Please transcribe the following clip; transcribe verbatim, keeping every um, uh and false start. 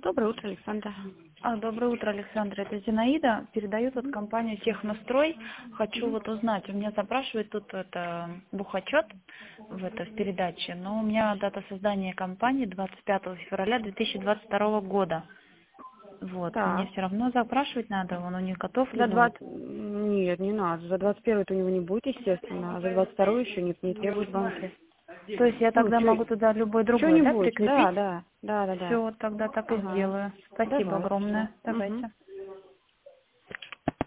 Доброе утро, Александра. А, доброе утро, Александра. Это Зинаида. Передаю вот компанию Технострой. Хочу вот узнать, у меня запрашивает тут это бухотчет в, это, в передаче, но у меня дата создания компании двадцать пятого февраля две тысячи двадцать второго года. Вот, мне Так, все равно запрашивать надо, он у них готов за либо вот... двадцать... Нет, не надо. За двадцать первый у него не будет, естественно, а за двадцать второй еще не, не требуют банки. То есть я Ну, тогда могу туда любой другой, да, что-нибудь, прикрепить? да, да, да, да, да. Все, тогда так и Ага, сделаю. Спасибо давай, огромное. все. Давайте.